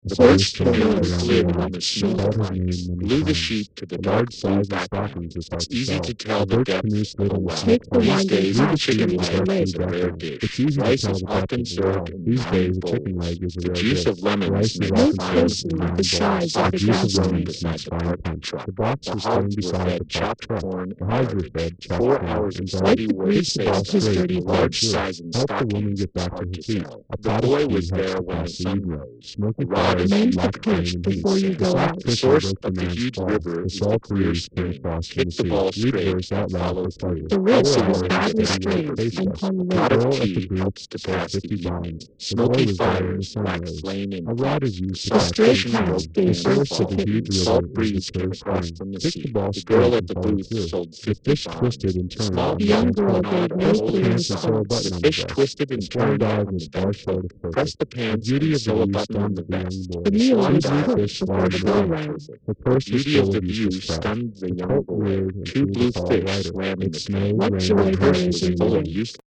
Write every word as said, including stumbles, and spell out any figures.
The burst from the slid on the snowline, blew the sheet to the dark blue background. It's easy to tell the depth of a well. These days, a chicken leg is a rare dish. Rice is often served in nine bowls. The juice of lemons makes fine the size of the gasoline beside the parking truck. The hogs were fed chopped corn and butter. Four hours of steady work saved a large size in stockings. It's hard to tell. The boy was there when the sun rose. A rod is used to pitch before you go out. The source of the huge river is the clear spring. Kick the ball straight and follow through. The wrist is badly strayed and hung low. Pot of tea helps to pass the evening. Smoky fires like flame in the station rope gave birth to the huge salt breeze came across from the sea. The girl at the booth sold fifty bonds. Small young girl gave no clearance the fish twisted and turned out on the bench. Press the pants and sew a button on the vest. The meal was cooked before the bell rang. The beauty of the view stunned the young boy. Two blue fish swam in the tank. What joy there is in full of useless